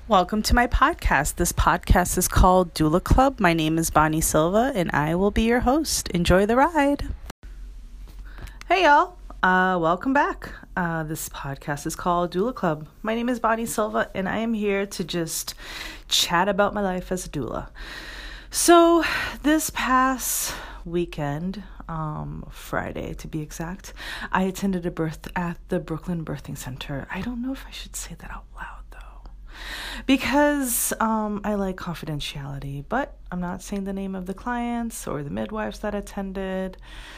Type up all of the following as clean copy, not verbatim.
Welcome to my podcast. This podcast is called Doula Club. My name is Bonnie Silva, and I will be your host. Enjoy the ride. Hey, y'all. Welcome back. This podcast is called Doula Club. My name is Bonnie Silva, and I am here to just chat about my life as a doula. So, this past weekend, Friday to be exact, I attended a birth at the Brooklyn Birthing Center. I don't know if I should say that out loud, because I like confidentiality, but I'm not saying the name of the clients or the midwives that attended,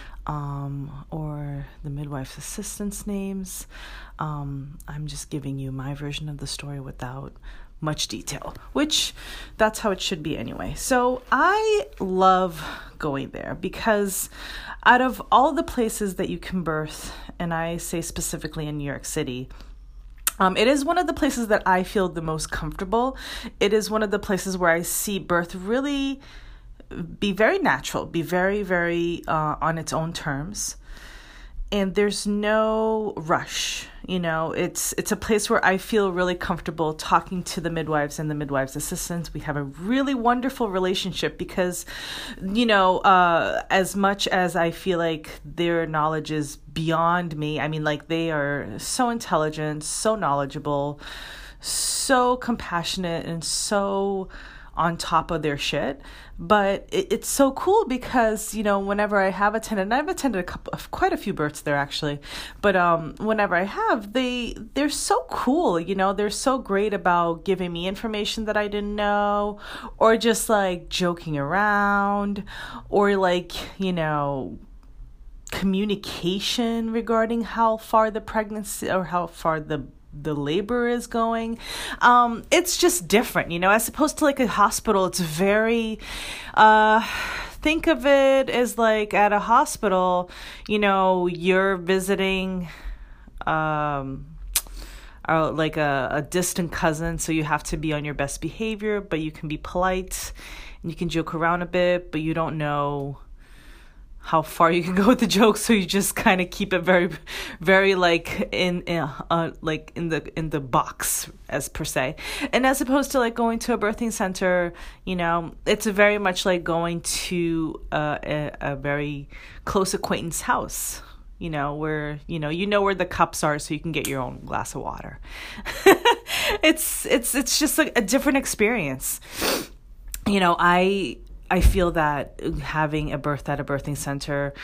or the midwife's assistants' names. I'm just giving you my version of the story without much detail, which that's how it should be anyway. So I love going there because out of all the places that you can birth, and I say specifically in New York City, it is one of the places that I feel the most comfortable. It is one of the places where I see birth really be very natural, be very, very on its own terms. And there's no rush, it's a place where I feel really comfortable talking to the midwives and the midwives' assistants. We have a really wonderful relationship because, as much as I feel like their knowledge is beyond me, they are so intelligent, so knowledgeable, so compassionate, and so on top of their shit. But it's so cool because, whenever I have attended, and I've attended quite a few births there actually, but whenever I have, they're so cool, they're so great about giving me information that I didn't know, or just like joking around, or communication regarding how far the pregnancy or how far the labor is going. It's just different, as opposed to like a hospital. It's very, think of it as like at a hospital, you're visiting, like a distant cousin. So you have to be on your best behavior, but you can be polite and you can joke around a bit, but you don't know how far you can go with the joke, so you just kind of keep it very, very like in the box as per se. And as opposed to like going to a birthing center, it's very much like going to a very close acquaintance house, where where the cups are, so you can get your own glass of water. It's just like a different experience. I feel that having a birth at a birthing center,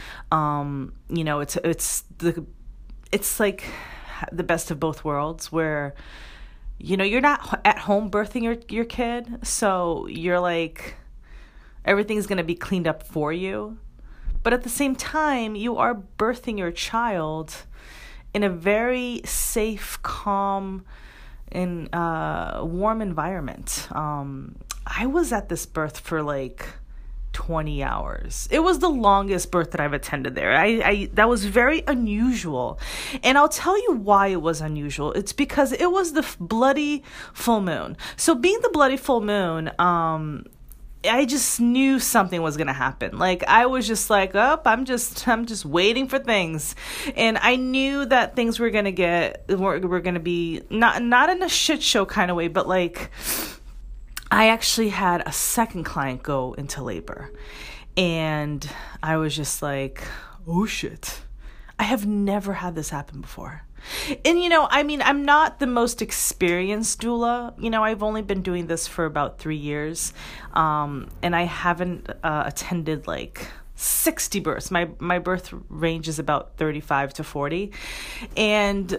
it's like the best of both worlds, where, you're not at home birthing your kid. So you're like, everything's going to be cleaned up for you. But at the same time, you are birthing your child in a very safe, calm, and warm environment. I was at this birth for like 20 hours. It was the longest birth that I've attended there. That was very unusual. And I'll tell you why it was unusual. It's because it was the bloody full moon. So being the bloody full moon, I just knew something was going to happen. Like, I was just like, I'm just waiting for things. And I knew that things were going to be not in a shit show kind of way, but like, I actually had a second client go into labor, and I was just like, oh shit, I have never had this happen before. And, I'm not the most experienced doula. I've only been doing this for about 3 years, and I haven't attended like 60 births. My birth range is about 35 to 40. And,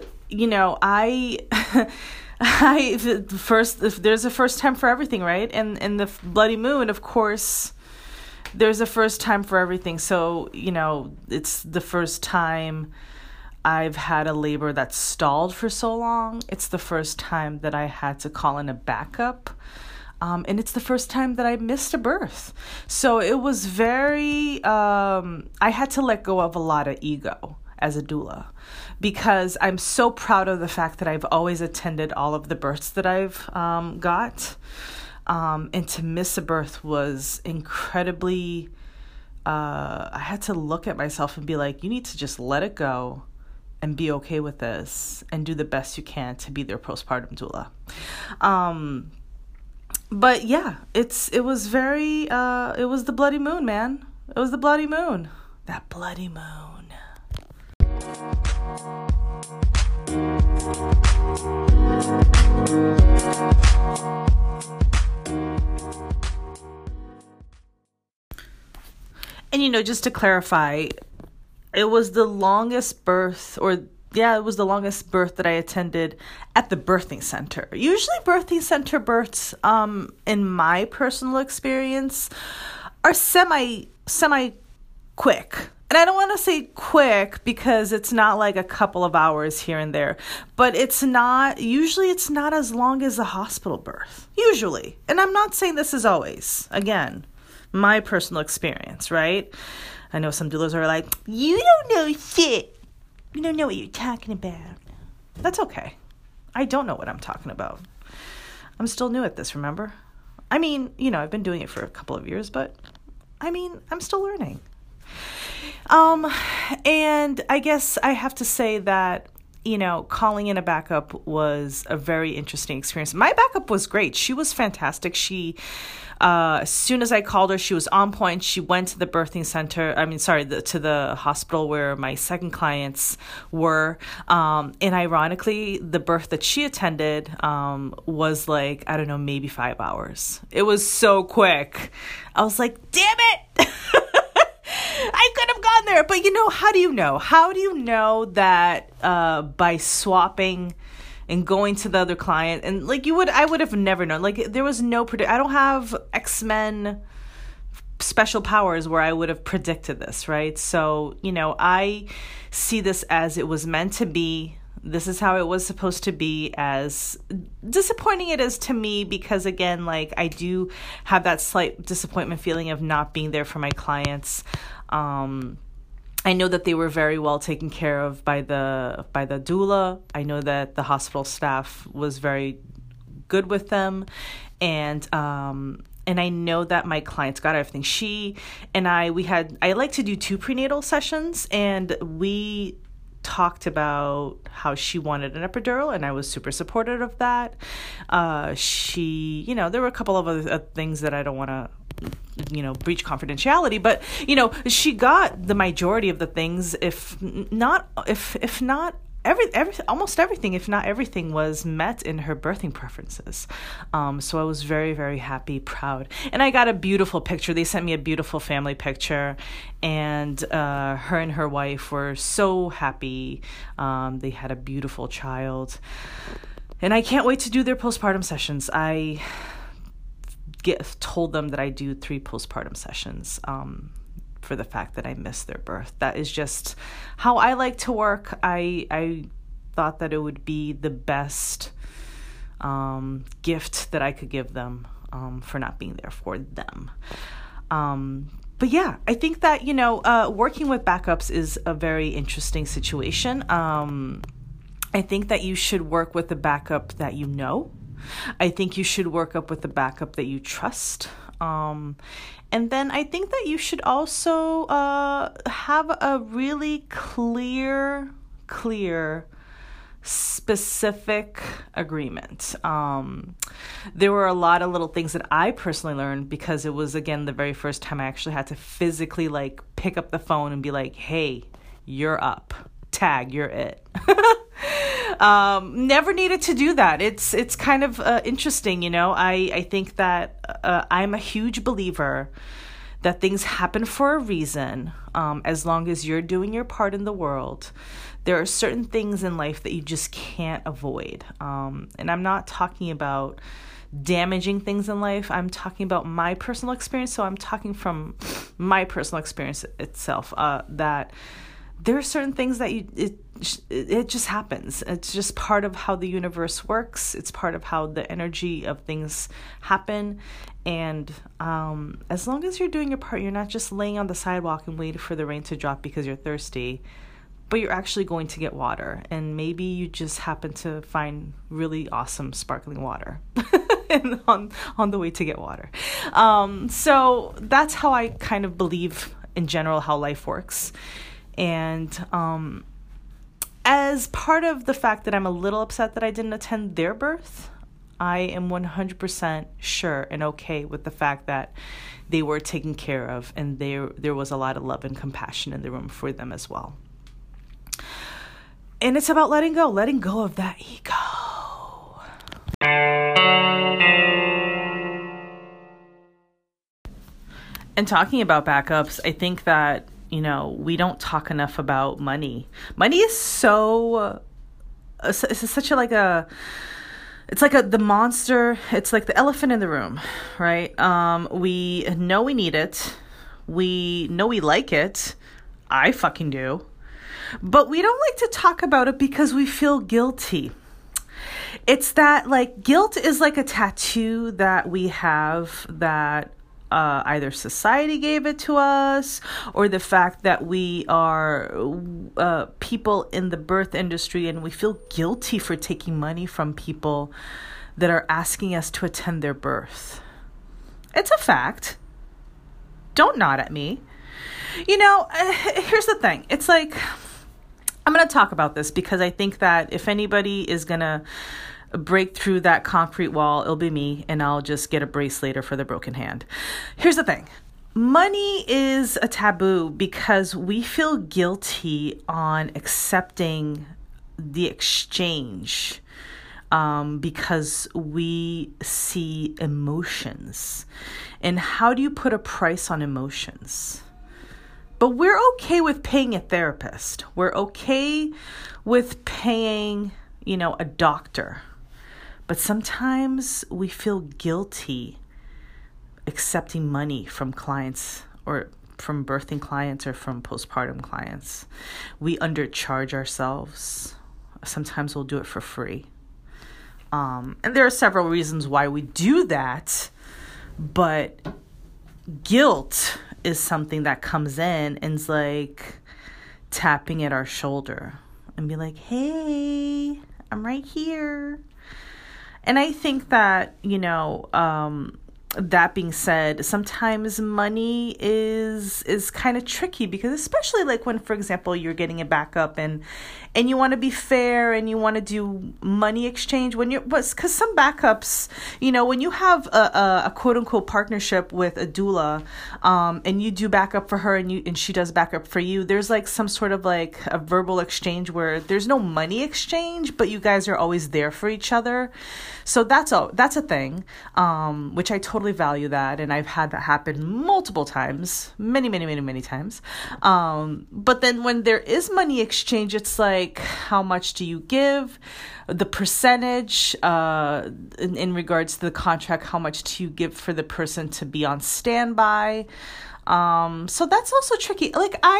there's a first time for everything, right? And the bloody moon, of course, there's a first time for everything. So, it's the first time I've had a labor that stalled for so long. It's the first time that I had to call in a backup. And it's the first time that I missed a birth. So it was very, I had to let go of a lot of ego as a doula, because I'm so proud of the fact that I've always attended all of the births that I've got. And to miss a birth was incredibly, I had to look at myself and be like, you need to just let it go and be okay with this and do the best you can to be their postpartum doula. But yeah, it was very it was the bloody moon, man. It was the bloody moon. That bloody moon. And just to clarify, it was the longest birth, it was the longest birth that I attended at the birthing center. Usually birthing center births, in my personal experience, are semi quick. And I don't want to say quick because it's not like a couple of hours here and there, but usually it's not as long as a hospital birth, usually. And I'm not saying this is always, again, my personal experience, right? I know some doulas are like, you don't know shit. You don't know what you're talking about. That's okay. I don't know what I'm talking about. I'm still new at this, remember? I mean, I've been doing it for a couple of years, but I'm still learning. And I guess I have to say that, calling in a backup was a very interesting experience. My backup was great. She was fantastic. As soon as I called her, she was on point. She went to the birthing center. To the hospital where my second clients were. And ironically, the birth that she attended, was like, I don't know, maybe 5 hours. It was so quick. I was like, damn it. I could have gone there. But how do you know? How do you know that, by swapping and going to the other client, and I would have never known. There was no I don't have X-Men special powers where I would have predicted this, right? So, I see this as it was meant to be. This is how it was supposed to be, as disappointing it is to me, because again, I do have that slight disappointment feeling of not being there for my clients. I know that they were very well taken care of by the doula. I know that the hospital staff was very good with them, and I know that my clients got everything. She and I like to do 2 prenatal sessions, and we talked about how she wanted an epidural, and I was super supportive of that. She, there were a couple of other things that I don't want to breach confidentiality, but she got the majority of the things, if not almost everything, if not everything, was met in her birthing preferences. So I was very, very happy, proud. And I got a beautiful picture. They sent me a beautiful family picture, and her and her wife were so happy. They had a beautiful child, and I can't wait to do their postpartum sessions. I told them that I do 3 postpartum sessions, for the fact that I missed their birth. That is just how I like to work. I thought that it would be the best gift that I could give them, for not being there for them. But yeah, I think that, working with backups is a very interesting situation. I think that you should work with a backup that you know. I think you should work up with a backup that you trust. And then I think that you should also have a really clear, specific agreement. There were a lot of little things that I personally learned, because it was, again, the very first time I actually had to physically pick up the phone and be like, hey, you're up. Tag, you're it. Never needed to do that. It's kind of interesting, I think that I'm a huge believer that things happen for a reason, as long as you're doing your part in the world. There are certain things in life that you just can't avoid. And I'm not talking about damaging things in life. I'm talking about my personal experience. So I'm talking from my personal experience itself, that there are certain things that it just happens. It's just part of how the universe works. It's part of how the energy of things happen. And as long as you're doing your part, you're not just laying on the sidewalk and waiting for the rain to drop because you're thirsty, but you're actually going to get water. And maybe you just happen to find really awesome sparkling water and on the way to get water. So that's how I kind of believe in general how life works. And as part of the fact that I'm a little upset that I didn't attend their birth, I am 100% sure and okay with the fact that they were taken care of, and there was a lot of love and compassion in the room for them as well. And it's about letting go of that ego. And talking about backups, I think that, we don't talk enough about money. Money is so, it's such a, it's like the monster. It's like the elephant in the room, right? We know we need it. We know we like it. I fucking do. But we don't like to talk about it because we feel guilty. It's that, like, guilt is like a tattoo that we have that either society gave it to us, or the fact that we are people in the birth industry and we feel guilty for taking money from people that are asking us to attend their birth. It's a fact. Don't nod at me. Here's the thing. It's like, I'm going to talk about this because I think that if anybody is going to break through that concrete wall, it'll be me, and I'll just get a brace later for the broken hand. Here's the thing. Money is a taboo because we feel guilty on accepting the exchange because we see emotions. And how do you put a price on emotions? But we're okay with paying a therapist. We're okay with paying, a doctor. But sometimes we feel guilty accepting money from clients, or from birthing clients, or from postpartum clients. We undercharge ourselves. Sometimes we'll do it for free. And there are several reasons why we do that. But guilt is something that comes in and is like tapping at our shoulder and be like, hey, I'm right here. And I think that, that being said, sometimes money is kind of tricky because, especially like when, for example, you're getting a backup and you want to be fair and you want to do money exchange because some backups, when you have a quote unquote partnership with a doula, and you do backup for her and she does backup for you, there's like some sort of like a verbal exchange where there's no money exchange, but you guys are always there for each other. So that's a thing, which I totally value that. And I've had that happen multiple times, many, many, many, many times. But then when there is money exchange, it's like, how much do you give? The percentage, in regards to the contract, how much do you give for the person to be on standby? So that's also tricky.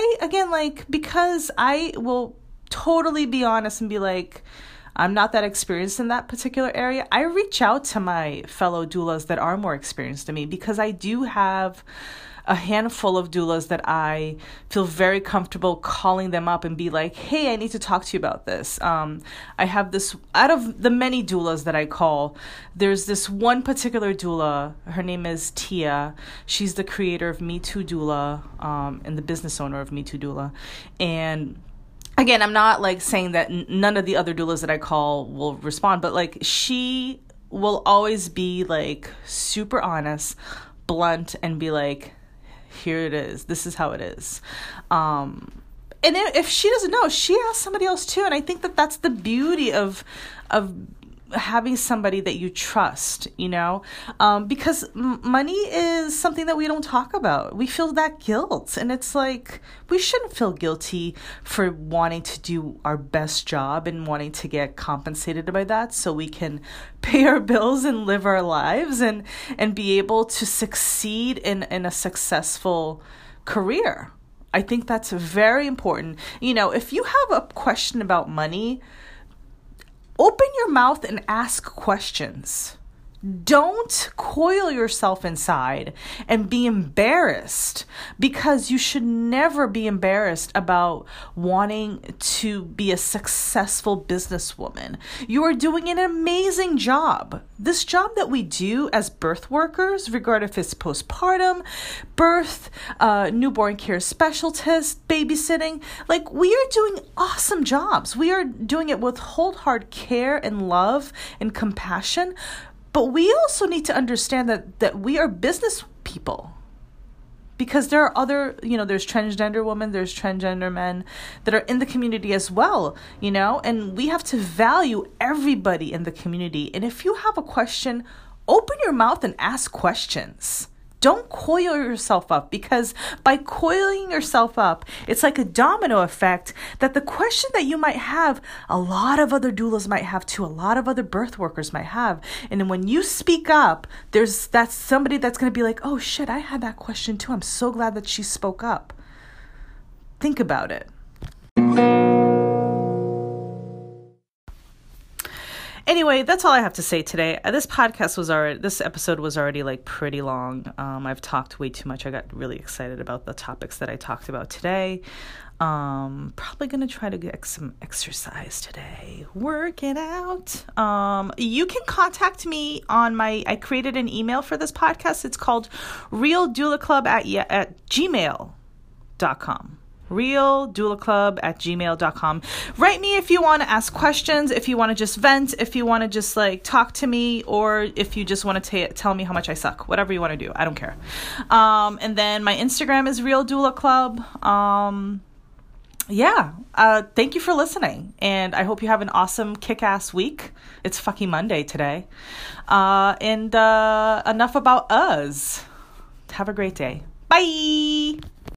Because I will totally be honest and be like, I'm not that experienced in that particular area. I reach out to my fellow doulas that are more experienced than me because I do have a handful of doulas that I feel very comfortable calling them up and be like, hey, I need to talk to you about this. I have this, out of the many doulas that I call, there's this one particular doula. Her name is Tia. She's the creator of Me Too Doula, and the business owner of Me Too Doula. And again, I'm not like saying that none of the other doulas that I call will respond, but like she will always be like super honest, blunt, and be like, here it is. This is how it is. And if she doesn't know, she asks somebody else too. And I think that that's the beauty of having somebody that you trust, because money is something that we don't talk about. We feel that guilt, and it's like, we shouldn't feel guilty for wanting to do our best job and wanting to get compensated by that so we can pay our bills and live our lives and be able to succeed in a successful career. I think that's very important. If you have a question about money, open your mouth and ask questions. Don't coil yourself inside and be embarrassed, because you should never be embarrassed about wanting to be a successful businesswoman. You are doing an amazing job. This job that we do as birth workers, regardless if it's postpartum, birth, newborn care specialist, babysitting, like, we are doing awesome jobs. We are doing it with wholehearted care and love and compassion. But we also need to understand that we are business people. Because there are other, there's transgender women, there's transgender men that are in the community as well, and we have to value everybody in the community. And if you have a question, open your mouth and ask questions. Don't coil yourself up, because by coiling yourself up, it's like a domino effect that the question that you might have, a lot of other doulas might have too, a lot of other birth workers might have. And then when you speak up, that's somebody that's going to be like, oh shit, I had that question too. I'm so glad that she spoke up. Think about it. Anyway, that's all I have to say today. This episode was already like pretty long. I've talked way too much. I got really excited about the topics that I talked about today. Probably going to try to get some exercise today. Work it out. You can contact me on I created an email for this podcast. It's called realdoulaclub at gmail.com. realdoulaclub@gmail.com. Write me if you want to ask questions, if you want to just vent, if you want to just like talk to me, or if you just want to tell me how much I suck. Whatever you want to do. I don't care. And then my Instagram is realdoulaclub. Thank you for listening, and I hope you have an awesome kick-ass week. It's fucking Monday today. And enough about us. Have a great day. Bye.